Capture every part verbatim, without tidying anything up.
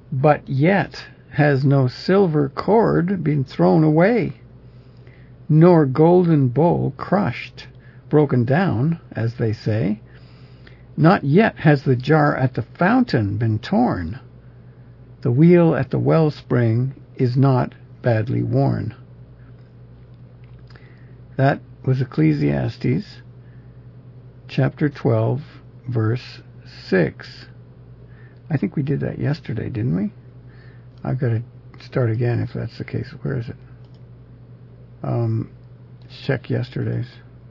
But yet has no silver cord been thrown away, nor golden bowl crushed, broken down, as they say. Not yet has the jar at the fountain been torn. The wheel at the wellspring is not badly worn. That was Ecclesiastes chapter twelve, verse six. I think we did that yesterday, didn't we? I've got to start again if that's the case. Where is it? Um, check yesterday's.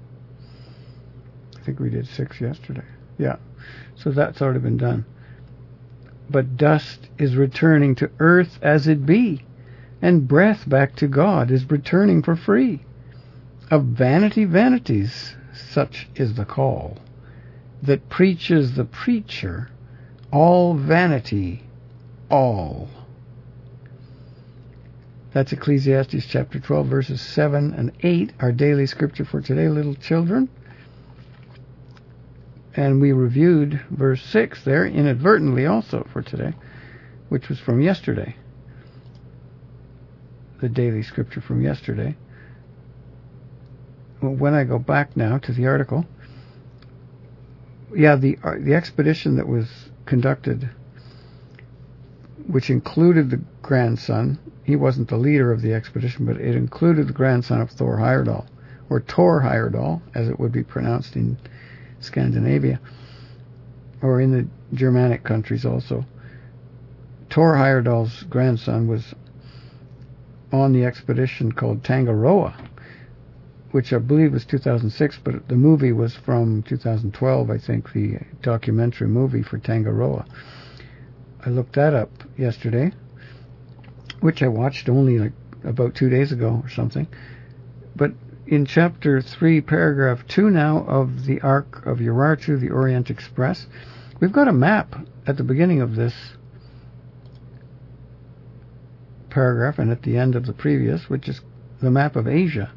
I think we did six yesterday. Yeah. So that's already been done. But dust is returning to earth as it be, and breath back to God is returning for free. Of vanity vanities, such is the call, that preaches the preacher, all vanity, all. That's Ecclesiastes chapter twelve, verses seven and eight, our daily scripture for today, little children. And we reviewed verse six there inadvertently also for today, which was from yesterday. The daily scripture from yesterday. When I go back now to the article, yeah, the uh, the expedition that was conducted, which included the grandson, he wasn't the leader of the expedition, but it included the grandson of Thor Heyerdahl, or Tor Heyerdahl, as it would be pronounced in Scandinavia, or in the Germanic countries also. Tor Heyerdahl's grandson was on the expedition called Tangaroa, which I believe was two thousand six, but the movie was from two thousand twelve, I think, the documentary movie for Tangaroa. I looked that up yesterday, which I watched only like about two days ago or something. But in chapter three, paragraph two now of the Ark of Urartu, the Orient Express, we've got a map at the beginning of this paragraph and at the end of the previous, which is the map of Asia.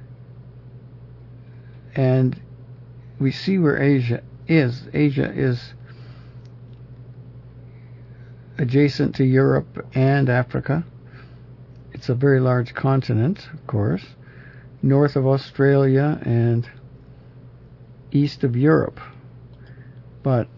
And we see where Asia is. Asia is adjacent to Europe and Africa. It's a very large continent, of course, north of Australia and east of Europe. But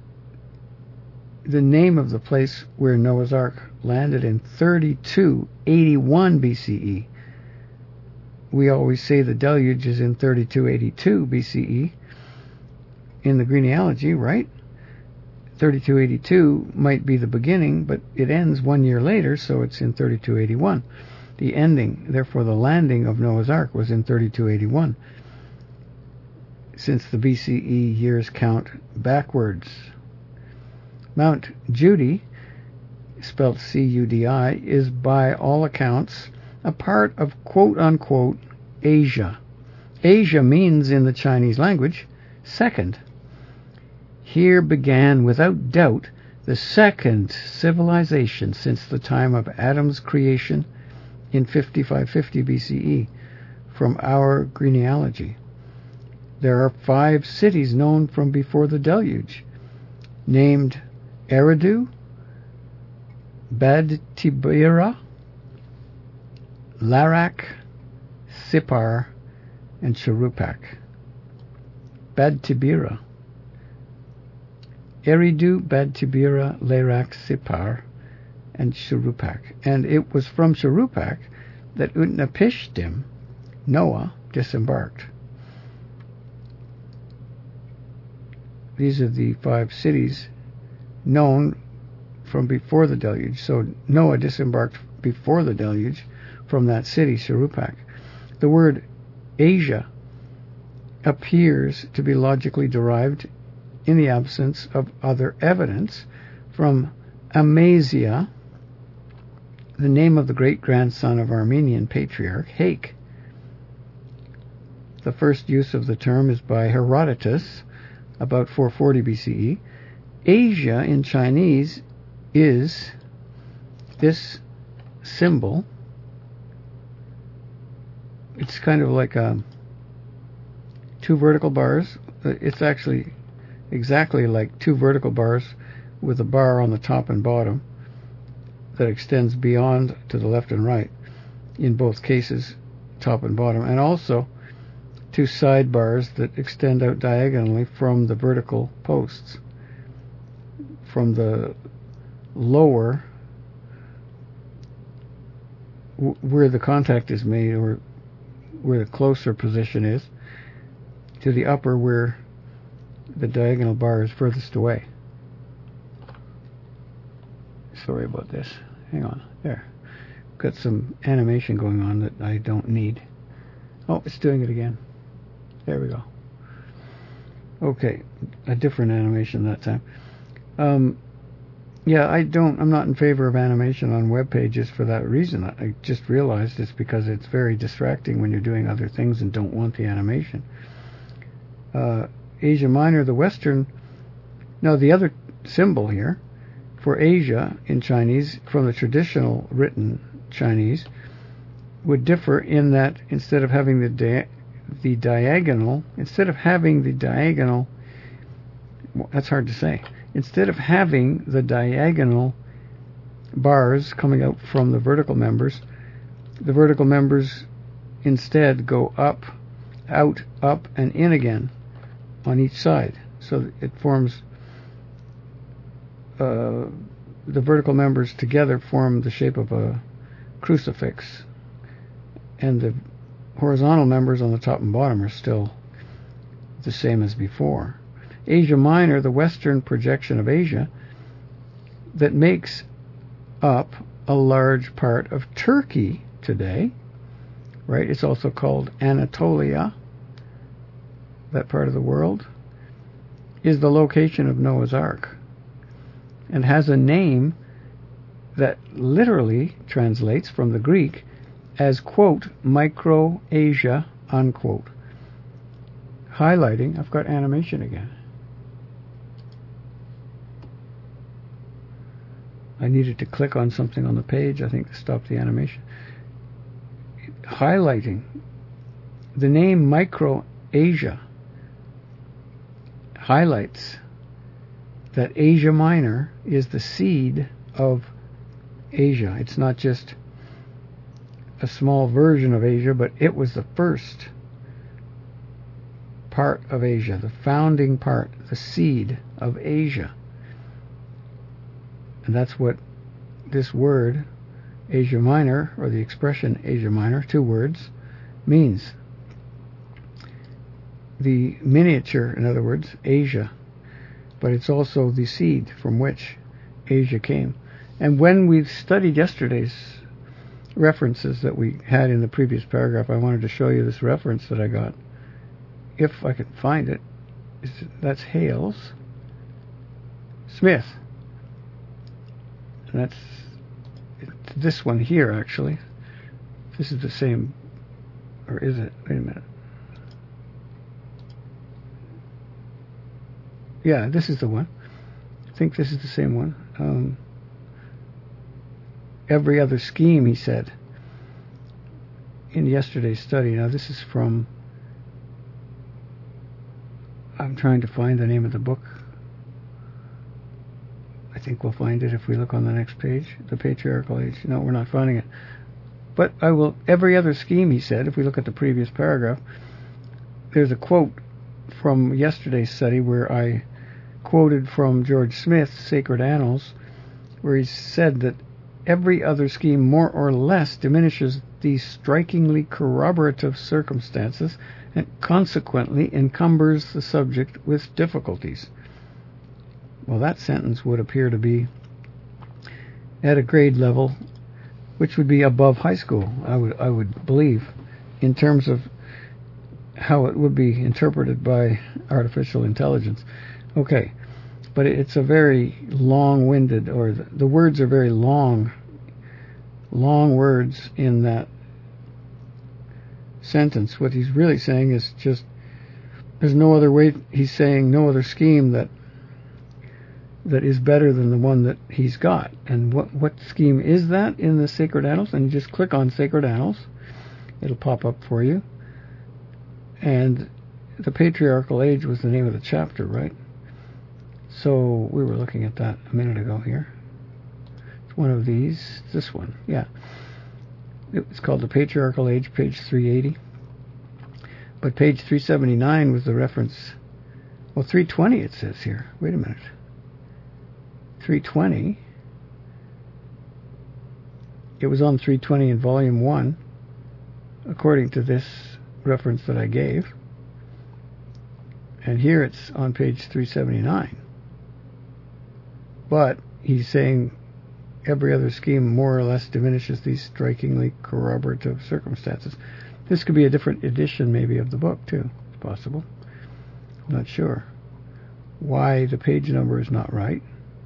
the name of the place where Noah's Ark landed in thirty-two eighty-one B C E. We always say the deluge is in thirty-two eighty-two B C E in the genealogy, right? thirty-two eighty-two might be the beginning, but it ends one year later, so it's in thirty-two eighty-one. The ending, therefore the landing of Noah's Ark was in thirty-two eighty-one, since the B C E years count backwards. Mount Judy, spelled C U D I, is by all accounts a part of quote-unquote Asia. Asia means in the Chinese language second. Here began without doubt the second civilization since the time of Adam's creation in fifty-five fifty B C E from our genealogy. There are five cities known from before the deluge, named Eridu, Bad Tibira, Larak, Sippar, and Shuruppak. Bad Tibira. Eridu, Bad Tibira, Larak, Sippar, and Shuruppak. And it was from Shuruppak that Utnapishtim, Noah, disembarked. These are the five cities known from before the deluge. So Noah disembarked before the deluge from that city, Shuruppak. The word Asia appears to be logically derived in the absence of other evidence from Amasia, the name of the great-grandson of Armenian patriarch Hake. The first use of the term is by Herodotus, about four forty B C E. Asia in Chinese is this symbol. It's kind of like a, two vertical bars. It's actually exactly like two vertical bars with a bar on the top and bottom. that extends beyond to the left and right, in both cases, top and bottom, and also two sidebars that extend out diagonally from the vertical posts, from the lower, w- where the contact is made, or where the closer position is, to the upper where the diagonal bar is furthest away. Sorry about this. Hang on. There. Got some animation going on that I don't need. Oh, it's doing it again. There we go. Okay. A different animation that time. Um, yeah, I don't, I'm not in favor of animation on web pages for that reason. I just realized it's because it's very distracting when you're doing other things and don't want the animation. Uh, Asia Minor, the Western, no, the other symbol here for Asia in Chinese from the traditional written Chinese would differ in that instead of having the di- the diagonal, instead of having the diagonal, well, that's hard to say, instead of having the diagonal bars coming out from the vertical members, the vertical members instead go up, out, up, and in again on each side. So it forms, uh, the vertical members together form the shape of a crucifix, and the horizontal members on the top and bottom are still the same as before. Asia Minor, the western projection of Asia, that makes up a large part of Turkey today, right? It's also called Anatolia, that part of the world, is the location of Noah's Ark, and has a name that literally translates from the Greek as, quote, Micro-Asia, unquote. Highlighting, I've got animation again. I needed to click on something on the page, I think, to stop the animation. Highlighting the name Micro-Asia highlights that Asia Minor is the seed of Asia. It's not just a small version of Asia, but it was the first part of Asia, the founding part, the seed of Asia. And that's what this word, Asia Minor, or the expression Asia Minor, two words, means. The miniature, in other words, Asia, but it's also the seed from which Asia came. And when we studied yesterday's references that we had in the previous paragraph, I wanted to show you this reference that I got, if I could find it. That's Hales Smith. And that's this one here, actually. This is the same, or is it? Wait a minute. Yeah, this is the one. I think this is the same one. Um, every other scheme, he said, in yesterday's study. Now, this is from, I'm trying to find the name of the book. I think we'll find it if we look on the next page. The Patriarchal Age. No, we're not finding it. But I will, every other scheme, he said, if we look at the previous paragraph, there's a quote from yesterday's study where I quoted from George Smith's Sacred Annals, where he said that every other scheme more or less diminishes these strikingly corroborative circumstances and consequently encumbers the subject with difficulties. Well, that sentence would appear to be at a grade level which would be above high school, I would I would believe, in terms of how it would be interpreted by artificial intelligence. Okay, but it's a very long-winded, or the, the words are very long, long words in that sentence. What he's really saying is just, there's no other way, he's saying no other scheme that that is better than the one that he's got. And what, what scheme is that in the Sacred Annals? And you just click on Sacred Annals. It'll pop up for you. And the Patriarchal Age was the name of the chapter, right? So we were looking at that a minute ago here. It's one of these. This one, yeah. It's called The Patriarchal Age, page three eighty. But page three seventy-nine was the reference. Well, three twenty it says here. Wait a minute. three twenty. It was on three twenty in volume one, according to this reference that I gave. And here it's on page three seventy-nine. But he's saying every other scheme more or less diminishes these strikingly corroborative circumstances. This could be a different edition maybe of the book too. It's possible. I'm not sure why the page number is not right.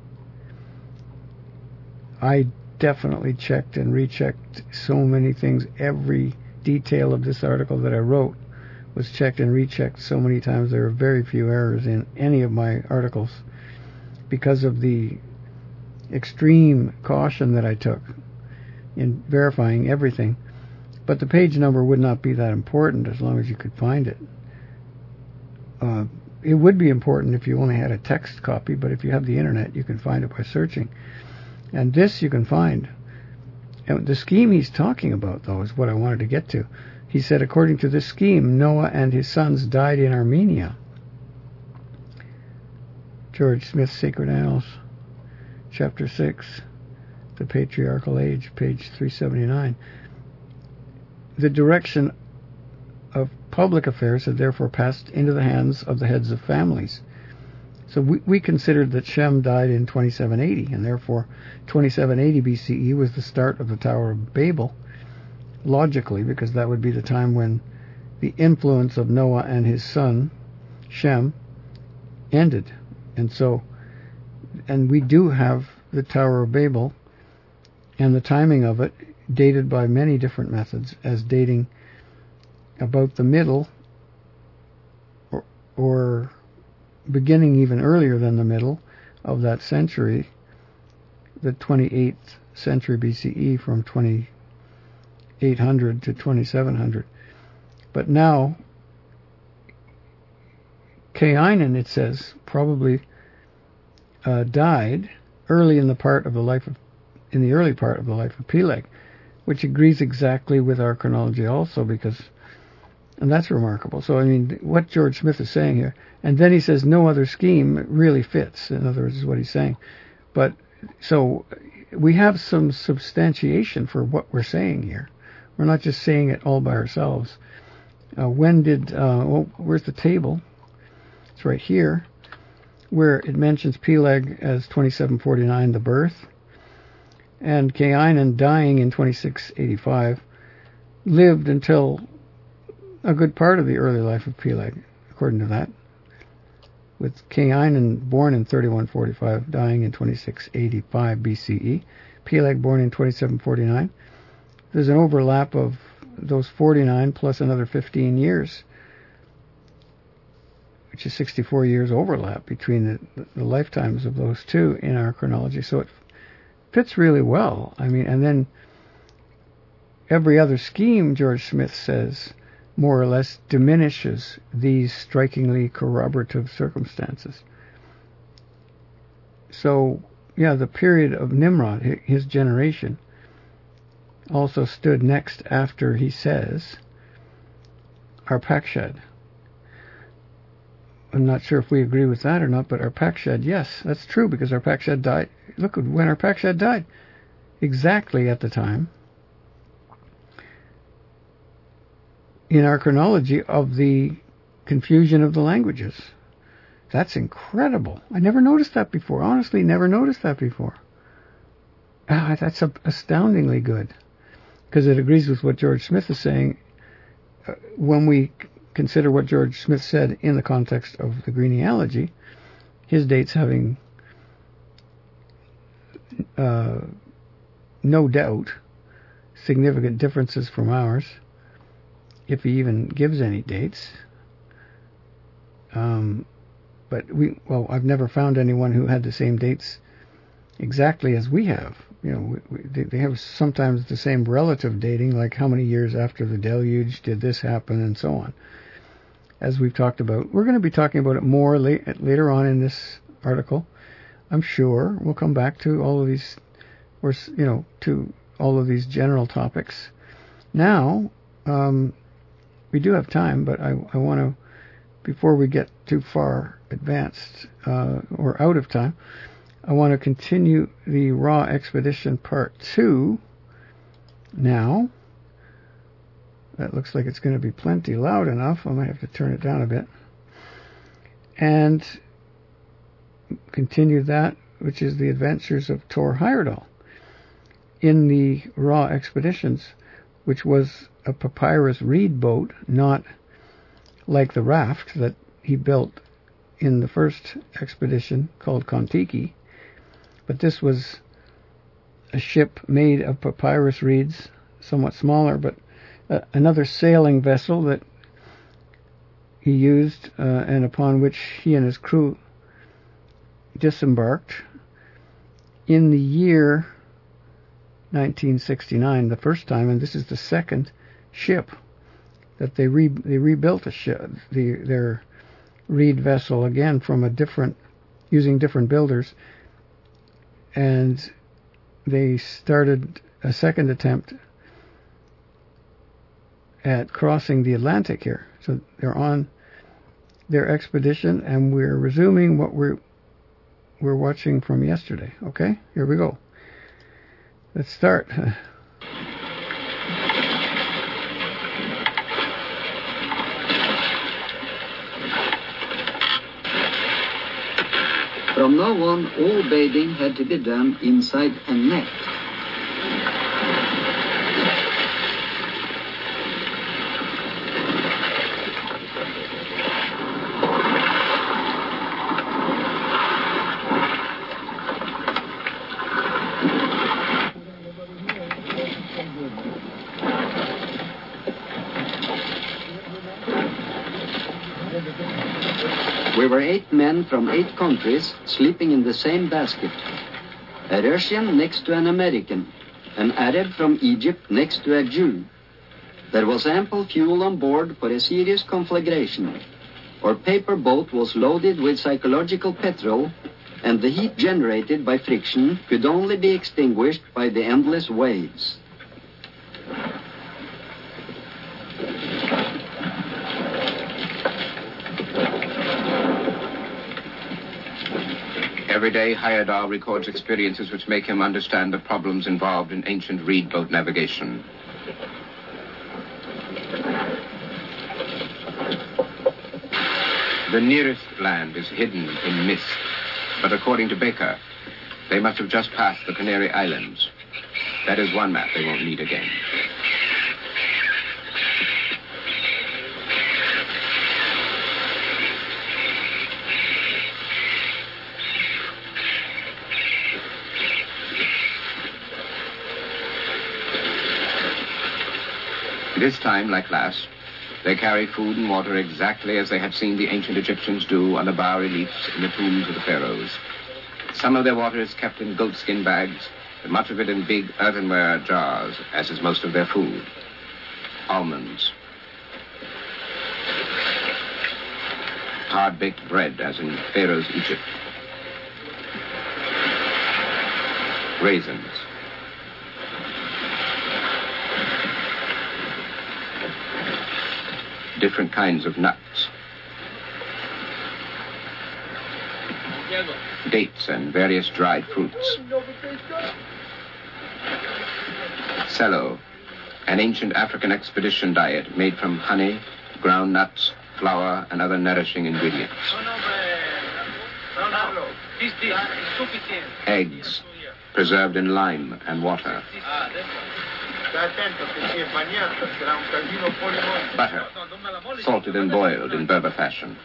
I definitely checked and rechecked so many things. Every detail of this article that I wrote was checked and rechecked so many times. There are very few errors in any of my articles because of the extreme caution that I took in verifying everything. But the page number would not be that important as long as you could find it. Uh, it would be important if you only had a text copy, but if you have the internet, you can find it by searching. And this you can find. And the scheme he's talking about, though, is what I wanted to get to. He said, according to this scheme, Noah and his sons died in Armenia. George Smith, Sacred Annals, Chapter six, The Patriarchal Age, page three seventy-nine. The direction of public affairs had therefore passed into the hands of the heads of families. So we, we considered that Shem died in twenty-seven eighty, and therefore twenty-seven eighty B C E was the start of the Tower of Babel, logically, because that would be the time when the influence of Noah and his son, Shem, ended. And so, and we do have the Tower of Babel, and the timing of it dated by many different methods as dating about the middle or, or beginning even earlier than the middle of that century, the twenty-eighth century B C E, from twenty-eight hundred to twenty-seven hundred. But now, Cainnan, it says, probably uh, died early in the part of the life of, in the early part of the life of Peleg, which agrees exactly with our chronology also, because, and that's remarkable. So, I mean, what George Smith is saying here, and then he says no other scheme really fits, in other words, is what he's saying. But, so, we have some substantiation for what we're saying here. We're not just saying it all by ourselves. Uh, when did, uh, well, where's the table? It's right here, where it mentions Peleg as twenty-seven forty-nine, the birth, and Cainnan dying in twenty-six eighty-five, lived until a good part of the early life of Peleg, according to that, with Cainnan born in thirty-one forty-five, dying in twenty-six eighty-five B C E, Peleg born in twenty-seven forty-nine. There's an overlap of those forty-nine plus another fifteen years, which is sixty-four years overlap between the, the lifetimes of those two in our chronology. So it fits really well. I mean, and then every other scheme, George Smith says, more or less diminishes these strikingly corroborative circumstances. So, yeah, the period of Nimrod, his generation, also stood next after, he says, Arpachshad. I'm not sure if we agree with that or not, but Arpachshad, yes, that's true, because Arpachshad died. Look, when Arpachshad died, exactly at the time, in our chronology, of the confusion of the languages. That's incredible. I never noticed that before. Honestly, never noticed that before. Ah, that's astoundingly good, because it agrees with what George Smith is saying. Uh, when we consider what George Smith said in the context of the genealogy, his dates having uh, no doubt significant differences from ours, if he even gives any dates. Um, but we, well, I've never found anyone who had the same dates exactly as we have. You know, we, we, they have sometimes the same relative dating, like how many years after the deluge did this happen, and so on, as we've talked about. We're going to be talking about it more late, later on in this article. I'm sure we'll come back to all of these or, you know, to all of these general topics. Now, um, we do have time, but I, I want to, before we get too far advanced uh, or out of time, I want to continue the Raw Expedition Part two now. That looks like it's going to be plenty loud enough. I might have to turn it down a bit. And continue that, which is the adventures of Thor Heyerdahl in the Raw Expeditions, which was a papyrus reed boat, not like the raft that he built in the first expedition called Kon-Tiki. But this was a ship made of papyrus reeds, somewhat smaller, but uh, another sailing vessel that he used uh, and upon which he and his crew disembarked in the year nineteen sixty-nine, the first time, and this is the second ship that they re- they rebuilt a ship, the, their reed vessel again from a different, using different builders, and they started a second attempt at crossing the Atlantic here. So they're on their expedition, and we're resuming what we're we're watching from yesterday. Okay, here we go. Let's start. From now on, all bathing had to be done inside a net. We were eight men from eight countries sleeping in the same basket. A Russian next to an American, an Arab from Egypt next to a Jew. There was ample fuel on board for a serious conflagration. Our paper boat was loaded with psychological petrol, and the heat generated by friction could only be extinguished by the endless waves. Every day, Heyerdahl records experiences which make him understand the problems involved in ancient reed boat navigation. The nearest land is hidden in mist, but according to Baker, they must have just passed the Canary Islands. That is one map they won't need again. This time, like last, they carry food and water exactly as they had seen the ancient Egyptians do on the bas-reliefs in the tombs of the pharaohs. Some of their water is kept in goatskin bags, but much of it in big earthenware jars, as is most of their food. Almonds. Hard-baked bread, as in Pharaoh's Egypt. Raisins. Different kinds of nuts. Dates and various dried fruits. Cello, an ancient African expedition diet made from honey, ground nuts, flour, and other nourishing ingredients. Eggs, preserved in lime and water. Butter, salted and boiled in Berber fashion.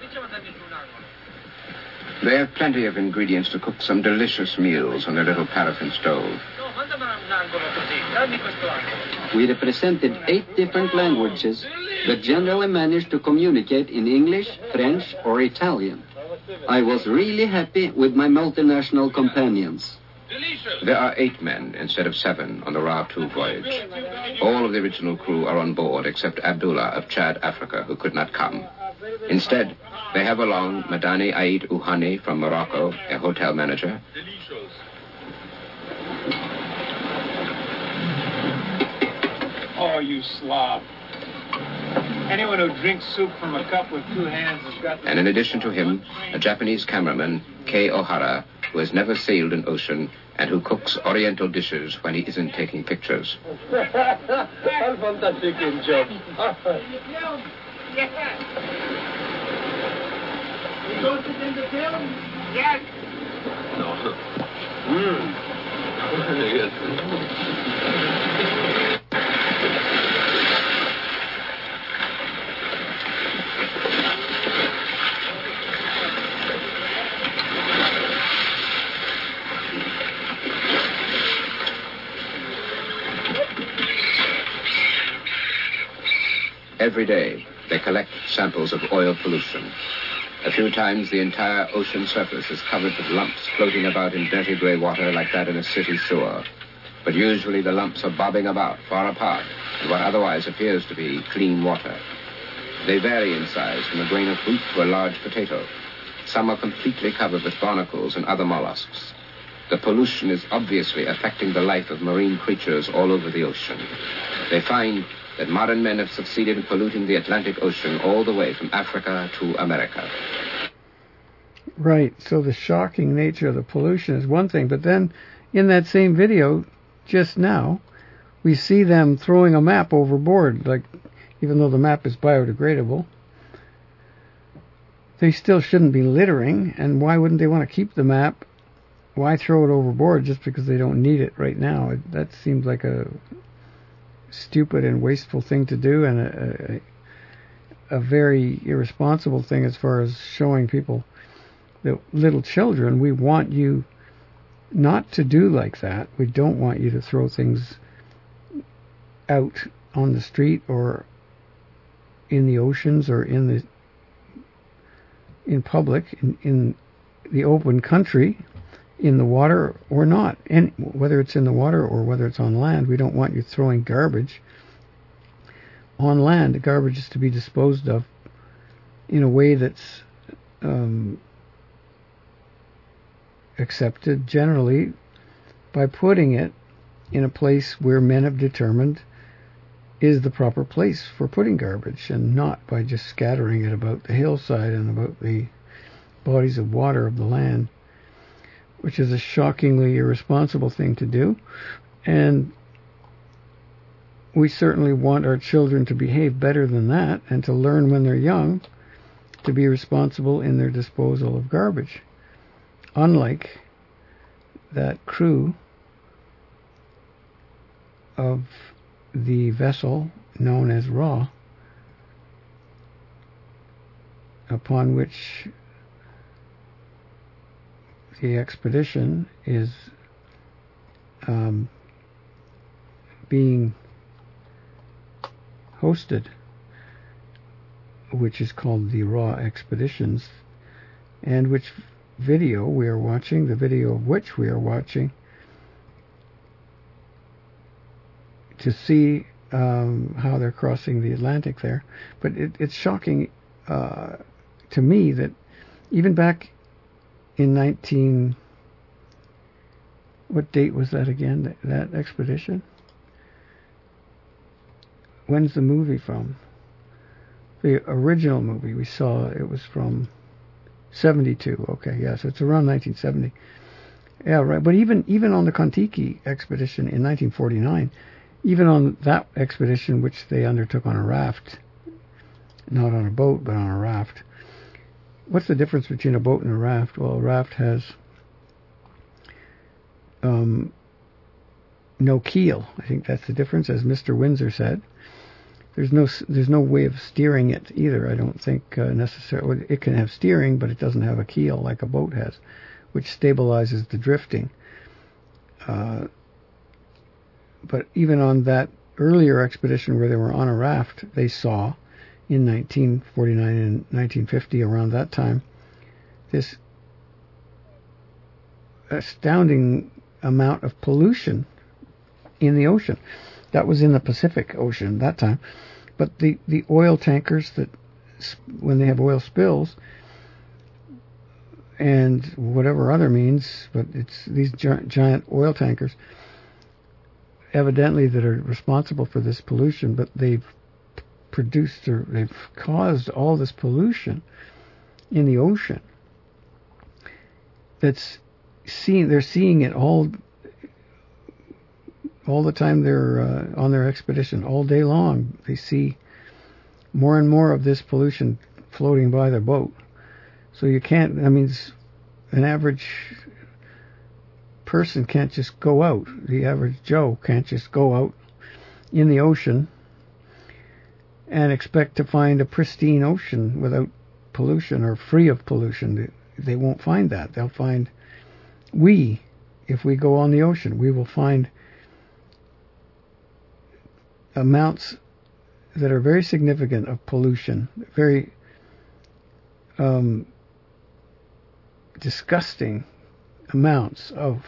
They have plenty of ingredients to cook some delicious meals on their little paraffin stove. We represented eight different languages, but generally managed to communicate in English, French, or Italian. I was really happy with my multinational companions. There are eight men instead of seven on the Ra two voyage. All of the original crew are on board except Abdullah of Chad, Africa, who could not come. Instead, they have along Madani Aid Uhani from Morocco, a hotel manager, Oh, you slob. Anyone who drinks soup from a cup with two hands has got... And in addition to him, a Japanese cameraman, Kei Ohara, who has never sailed an ocean and who cooks oriental dishes when he isn't taking pictures. Fantastic job. You go sit in the film? Yes. No. Mm. Every day, they collect samples of oil pollution. A few times, the entire ocean surface is covered with lumps floating about in dirty gray water like that in a city sewer. But usually the lumps are bobbing about, far apart, in what otherwise appears to be clean water. They vary in size from a grain of wheat to a large potato. Some are completely covered with barnacles and other mollusks. The pollution is obviously affecting the life of marine creatures all over the ocean. They find that modern men have succeeded in polluting the Atlantic Ocean all the way from Africa to America. Right, so the shocking nature of the pollution is one thing, but then in that same video just now, we see them throwing a map overboard, like, even though the map is biodegradable. They still shouldn't be littering, and why wouldn't they want to keep the map? Why throw it overboard just because they don't need it right now? It, that seems like a stupid and wasteful thing to do, and a, a, a very irresponsible thing as far as showing people, the little children, we want you not to do like that. We don't want you to throw things out on the street or in the oceans or in the in public, in, in the open country, in the water or not. And whether it's in the water or whether it's on land, we don't want you throwing garbage on land. The garbage is to be disposed of in a way that's um, accepted generally by putting it in a place where men have determined is the proper place for putting garbage, and not by just scattering it about the hillside and about the bodies of water of the land, which is a shockingly irresponsible thing to do. And we certainly want our children to behave better than that and to learn when they're young to be responsible in their disposal of garbage. Unlike that crew of the vessel known as Ra, upon which the expedition is um, being hosted, which is called the Ra Expeditions, and which video we are watching, the video of which we are watching, to see um, how they're crossing the Atlantic there. But it, it's shocking uh, to me that even back in nineteen, what date was that again, that, that expedition? When's the movie from? The original movie we saw, it was from seventy-two. Okay, yes, yeah, so it's around nineteen seventy. Yeah, right. But even even on the Kon-Tiki expedition in nineteen forty-nine, even on that expedition, which they undertook on a raft, not on a boat, but on a raft. What's the difference between a boat and a raft? Well, a raft has um, no keel. I think that's the difference, as Mister Windsor said. There's no there's no way of steering it either. I don't think uh, necessarily. It can have steering, but it doesn't have a keel like a boat has, which stabilizes the drifting. Uh, but even on that earlier expedition where they were on a raft, they saw in nineteen forty-nine and nineteen fifty, around that time, this astounding amount of pollution in the ocean. That was in the Pacific Ocean that time. But the, the oil tankers that, when they have oil spills, and whatever other means, but it's these giant, giant oil tankers, evidently that are responsible for this pollution, but they've produced or they've caused all this pollution in the ocean. That's seen. They're seeing it all. All the time they're uh, on their expedition, all day long, they see more and more of this pollution floating by their boat. So you can't, I mean, an average person can't just go out. The average Joe can't just go out in the ocean and expect to find a pristine ocean without pollution or free of pollution. They won't find that. They'll find, we, if we go on the ocean, we will find amounts that are very significant of pollution, very um, disgusting amounts of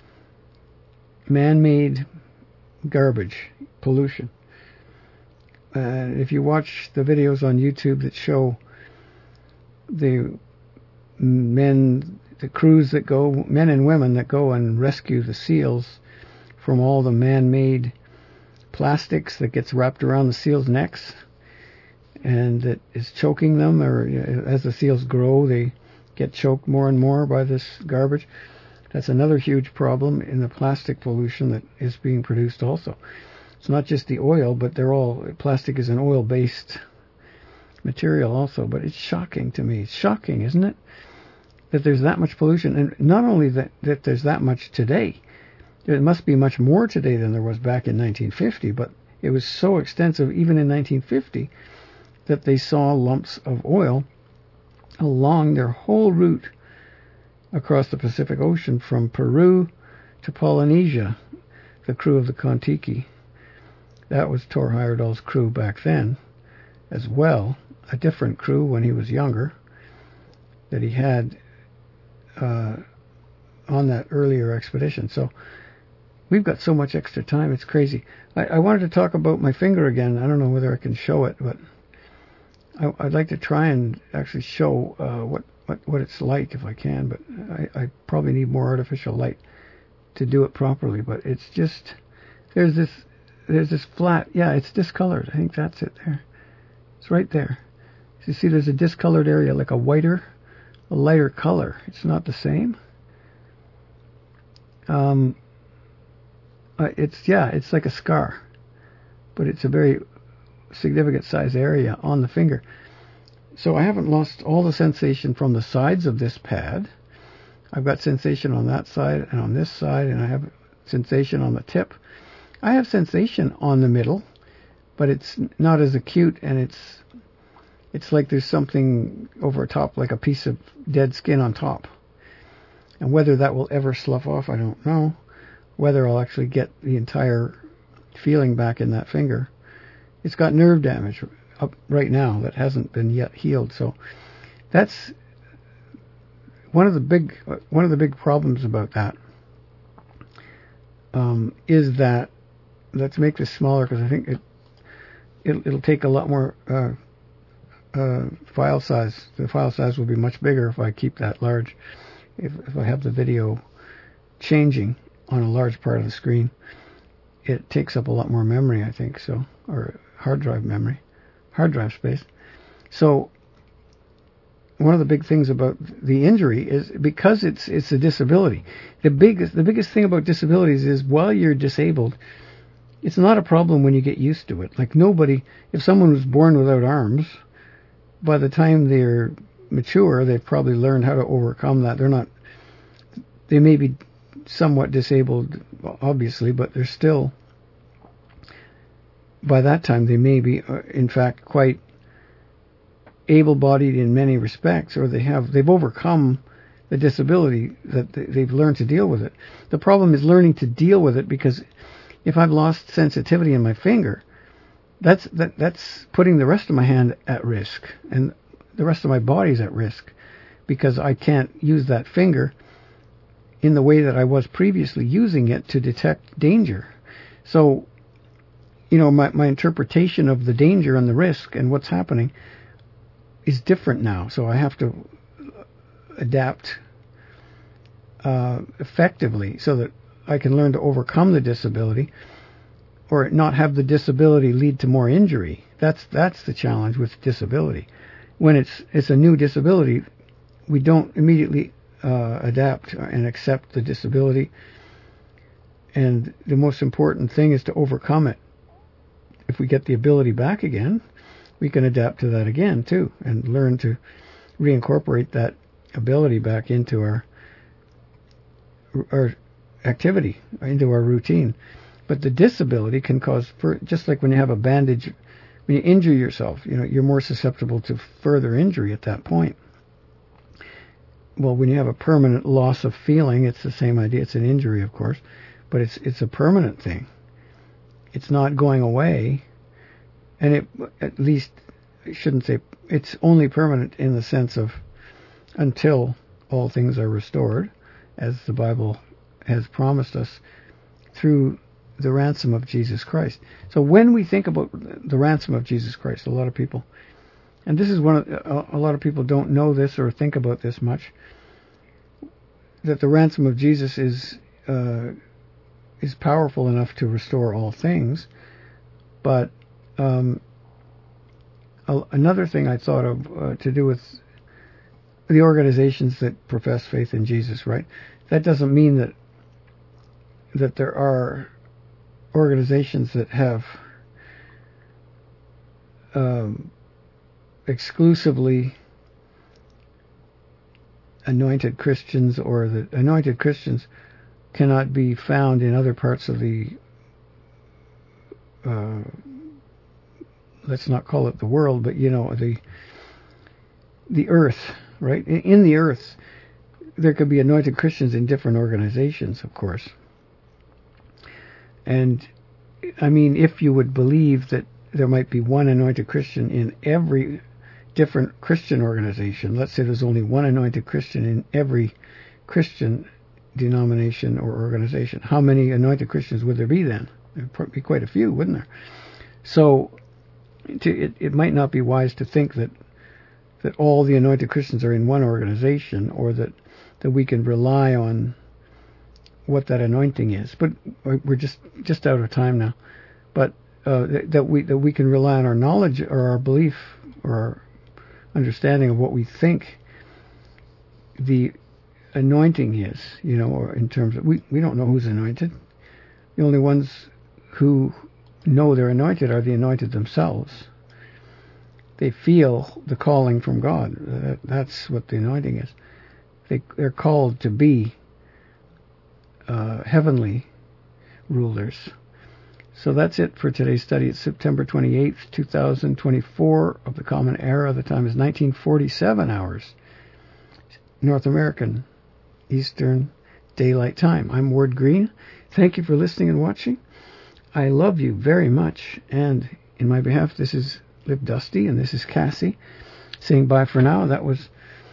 man-made garbage, pollution. And if you watch the videos on YouTube that show the men, the crews that go, men and women that go and rescue the seals from all the man-made plastics that gets wrapped around the seals' necks and that is choking them, or as the seals grow, they get choked more and more by this garbage. That's another huge problem in the plastic pollution that is being produced also. It's not just the oil, but they're all, plastic is an oil-based material also, but it's shocking to me. It's shocking, isn't it? That there's that much pollution, and not only that, that there's that much today. There must be much more today than there was back in nineteen fifty, but it was so extensive even in nineteen fifty that they saw lumps of oil along their whole route across the Pacific Ocean from Peru to Polynesia, the crew of the Kon-Tiki. That was Thor Heyerdahl's crew back then as well, a different crew when he was younger that he had uh, on that earlier expedition. So we've got so much extra time, it's crazy. I, I wanted to talk about my finger again. I don't know whether I can show it, but I, I'd like to try and actually show uh, what, what, what it's like if I can, but I, I probably need more artificial light to do it properly. But it's just, there's this, there's this flat, yeah, it's discolored. I think that's it there. It's right there. You see there's a discolored area, like a whiter, a lighter color. It's not the same. Um... Uh, it's, yeah, it's like a scar, but it's a very significant size area on the finger. So I haven't lost all the sensation from the sides of this pad. I've got sensation on that side and on this side, and I have sensation on the tip. I have sensation on the middle, but it's not as acute, and it's it's like there's something over top, like a piece of dead skin on top. And whether that will ever slough off, I don't know. Whether I'll actually get the entire feeling back in that finger. It's got nerve damage up right now that hasn't been yet healed. So that's one of the big one of the big problems about that. Um, is that let's make this smaller because I think it it'll, it'll take a lot more uh, uh, file size. The file size will be much bigger if I keep that large. If, if I have the video changing on a large part of the screen, it takes up a lot more memory, I think, so, or hard drive memory, hard drive space. So one of the big things about the injury is because it's it's a disability. The biggest the biggest thing about disabilities is while you're disabled, it's not a problem when you get used to it. Like nobody, if someone was born without arms, by the time they're mature, they've probably learned how to overcome that. They're not, they may be somewhat disabled, obviously, but they're still, by that time, they may be, uh, in fact, quite able-bodied in many respects, or they have, they've overcome the disability, that they've learned to deal with it. The problem is learning to deal with it, because if I've lost sensitivity in my finger, that's that, that's putting the rest of my hand at risk, and the rest of my body's at risk, because I can't use that finger in the way that I was previously using it to detect danger. So, you know, my, my interpretation of the danger and the risk and what's happening is different now. So I have to adapt uh, effectively so that I can learn to overcome the disability or not have the disability lead to more injury. That's that's the challenge with disability. When it's it's a new disability, we don't immediately uh, adapt and accept the disability. And the most important thing is to overcome it. If we get the ability back again, we can adapt to that again too, and learn to reincorporate that ability back into our our activity, into our routine. But the disability can cause, for, just like when you have a bandage, when you injure yourself, you know, you're more susceptible to further injury at that point. Well, when you have a permanent loss of feeling, it's the same idea. It's an injury, of course, but it's it's a permanent thing. It's not going away, and it, at least, I shouldn't say, it's only permanent in the sense of until all things are restored, as the Bible has promised us through the ransom of Jesus Christ. So when we think about the ransom of Jesus Christ, a lot of people, and this is one of, a lot of people don't know this or think about this much, that the ransom of Jesus is uh, is powerful enough to restore all things. But um, a, another thing I thought of uh, to do with the organizations that profess faith in Jesus, right? That doesn't mean that that there are organizations that have um, exclusively anointed Christians, or that anointed Christians cannot be found in other parts of the, uh, let's not call it the world, but you know, the the earth, right? In, in the earth, there could be anointed Christians in different organizations, of course. And, I mean, if you would believe that there might be one anointed Christian in every different Christian organization, let's say there's only one anointed Christian in every Christian denomination or organization, how many anointed Christians would there be then? There'd probably be quite a few, wouldn't there? So, to, it, it might not be wise to think that that all the anointed Christians are in one organization, or that, that we can rely on what that anointing is. But we're just just out of time now. But uh, that, that we that we can rely on our knowledge or our belief or our understanding of what we think the anointing is, you know, or in terms of, we, we don't know who's anointed. The only ones who know they're anointed are the anointed themselves. They feel the calling from God. That, that's what the anointing is. They, they're called to be uh, heavenly rulers. So that's it for today's study. It's September twenty-eighth, twenty twenty-four of the Common Era. The time is nineteen forty-seven hours, North American Eastern Daylight Time. I'm Ward Green. Thank you for listening and watching. I love you very much. And in my behalf, this is Live Dusty, and this is Cassie saying bye for now. That was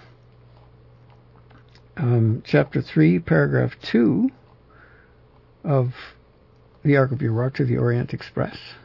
um, chapter three, paragraph two of The Ark of Urartu, the Orient Express.